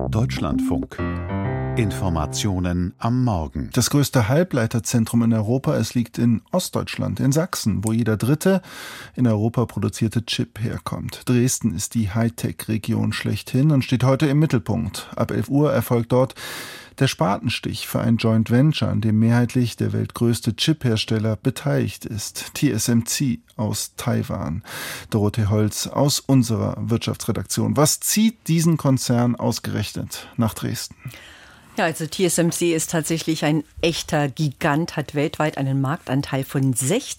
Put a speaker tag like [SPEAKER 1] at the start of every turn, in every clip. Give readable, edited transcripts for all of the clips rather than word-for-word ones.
[SPEAKER 1] Deutschlandfunk. Informationen am Morgen.
[SPEAKER 2] Das größte Halbleiterzentrum in Europa, es liegt in Ostdeutschland, in Sachsen, wo jeder dritte in Europa produzierte Chip herkommt. Dresden ist die Hightech-Region schlechthin und steht heute im Mittelpunkt. Ab 11 Uhr erfolgt dort der Spatenstich für ein Joint Venture, an dem mehrheitlich der weltgrößte Chip-Hersteller beteiligt ist, TSMC aus Taiwan. Dorothee Holz aus unserer Wirtschaftsredaktion. Was zieht diesen Konzern ausgerechnet nach Dresden?
[SPEAKER 3] Ja, also TSMC ist tatsächlich ein echter Gigant, hat weltweit einen Marktanteil von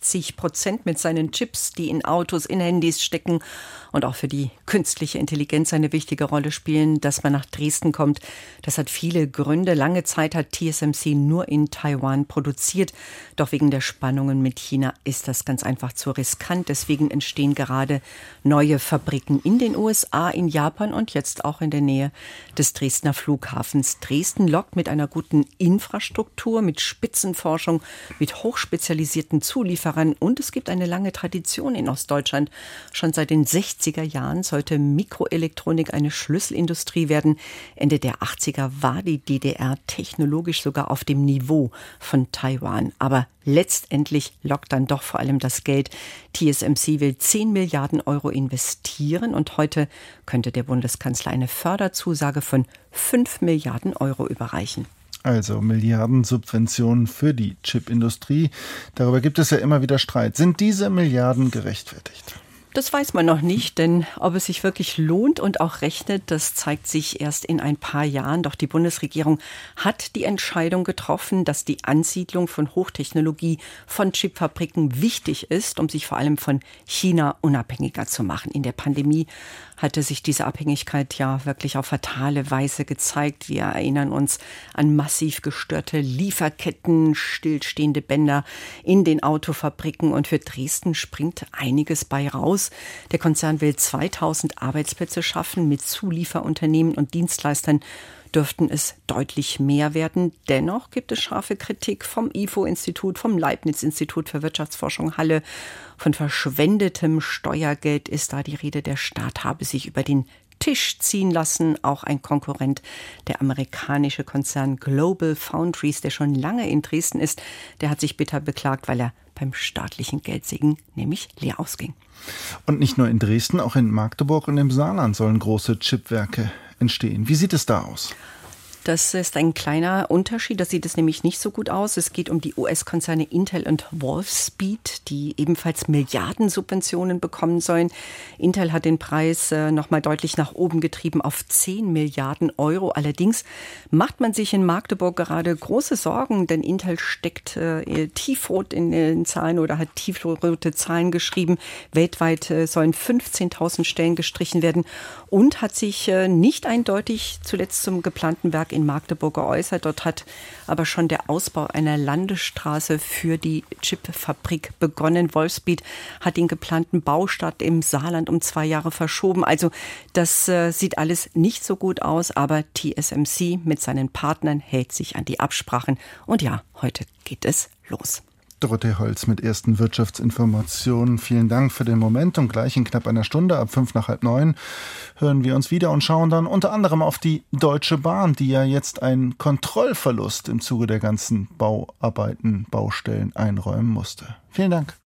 [SPEAKER 3] 60% mit seinen Chips, die in Autos, in Handys stecken und auch für die künstliche Intelligenz eine wichtige Rolle spielen. Dass man nach Dresden kommt, das hat viele Gründe. Lange Zeit hat TSMC nur in Taiwan produziert, doch wegen der Spannungen mit China ist das ganz einfach zu riskant. Deswegen entstehen gerade neue Fabriken in den USA, in Japan und jetzt auch in der Nähe des Dresdner Flughafens. Dresden lockt mit einer guten Infrastruktur, mit Spitzenforschung, mit hochspezialisierten Zulieferern und es gibt eine lange Tradition in Ostdeutschland. Schon seit den 60er Jahren sollte Mikroelektronik eine Schlüsselindustrie werden. Ende der 80er war die DDR technologisch sogar auf dem Niveau von Taiwan. Aber letztendlich lockt dann doch vor allem das Geld. TSMC will 10 Milliarden Euro investieren und heute könnte der Bundeskanzler eine Förderzusage von 5 Milliarden Euro überreichen.
[SPEAKER 2] Also Milliardensubventionen für die Chipindustrie. Darüber gibt es ja immer wieder Streit. Sind diese Milliarden gerechtfertigt?
[SPEAKER 3] Das weiß man noch nicht, denn ob es sich wirklich lohnt und auch rechnet, das zeigt sich erst in ein paar Jahren. Doch die Bundesregierung hat die Entscheidung getroffen, dass die Ansiedlung von Hochtechnologie, von Chipfabriken wichtig ist, um sich vor allem von China unabhängiger zu machen. In der Pandemie hatte sich diese Abhängigkeit ja wirklich auf fatale Weise gezeigt. Wir erinnern uns an massiv gestörte Lieferketten, stillstehende Bänder in den Autofabriken und für Dresden springt einiges bei raus. Der Konzern will 2000 Arbeitsplätze schaffen. Mit Zulieferunternehmen und Dienstleistern dürften es deutlich mehr werden. Dennoch gibt es scharfe Kritik vom IFO-Institut, vom Leibniz-Institut für Wirtschaftsforschung Halle. Von verschwendetem Steuergeld ist da die Rede. Der Staat habe sich über den Tisch ziehen lassen. Auch ein Konkurrent, der amerikanische Konzern Global Foundries, der schon lange in Dresden ist, der hat sich bitter beklagt, weil er beim staatlichen Geldsegen nämlich leer ausging.
[SPEAKER 2] Und nicht nur in Dresden, auch in Magdeburg und im Saarland sollen große Chipwerke entstehen. Wie sieht es da aus?
[SPEAKER 3] Das ist ein kleiner Unterschied, das sieht es nämlich nicht so gut aus. Es geht um die US-Konzerne Intel und Wolfspeed, die ebenfalls Milliardensubventionen bekommen sollen. Intel hat den Preis nochmal deutlich nach oben getrieben auf 10 Milliarden Euro. Allerdings macht man sich in Magdeburg gerade große Sorgen, denn Intel steckt tiefrot in den Zahlen oder hat tiefrote Zahlen geschrieben. Weltweit sollen 15.000 Stellen gestrichen werden und hat sich nicht eindeutig zuletzt zum geplanten Werk in Magdeburg geäußert. Dort hat aber schon der Ausbau einer Landesstraße für die Chipfabrik begonnen. Wolfspeed hat den geplanten Baustart im Saarland um 2 Jahre verschoben. Also das sieht alles nicht so gut aus, aber TSMC mit seinen Partnern hält sich an die Absprachen. Und ja, heute geht es los.
[SPEAKER 2] Dorothee Holz mit ersten Wirtschaftsinformationen. Vielen Dank für den Moment und gleich in knapp einer Stunde, ab 8:05, hören wir uns wieder und schauen dann unter anderem auf die Deutsche Bahn, die ja jetzt einen Kontrollverlust im Zuge der ganzen Baustellen einräumen musste. Vielen Dank.